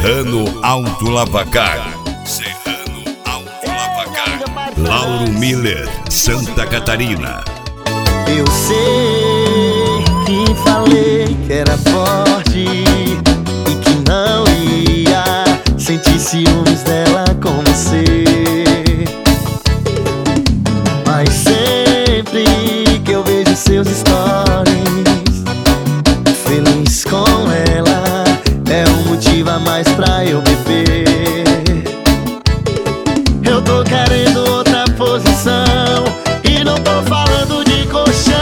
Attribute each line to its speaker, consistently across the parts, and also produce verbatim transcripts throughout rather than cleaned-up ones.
Speaker 1: Serrano Auto Lavacar. Serrano Auto Lavacar. Lauro Miller, Santa Catarina.
Speaker 2: Eu sei que falei que era forte e que não ia sentir ciúmes dela como você. Mas sempre que eu vejo seus stories feliz com ela, é um motivo a mais pra eu beber. Eu tô querendo outra posição e não tô falando de colchão.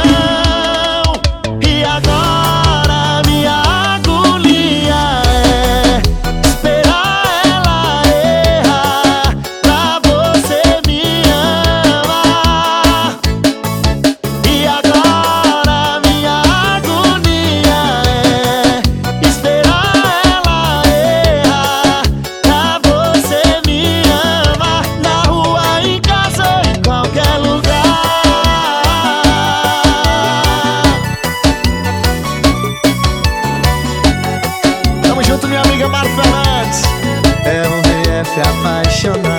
Speaker 2: E agora minha agonia é esperar ela errar pra você me amar. E agora minha agonia é esperar ela errar pra você me amar. Na rua, em casa, em qualquer lugar. Tamo junto, minha amiga Marta Fernandes. É um V F apaixonado.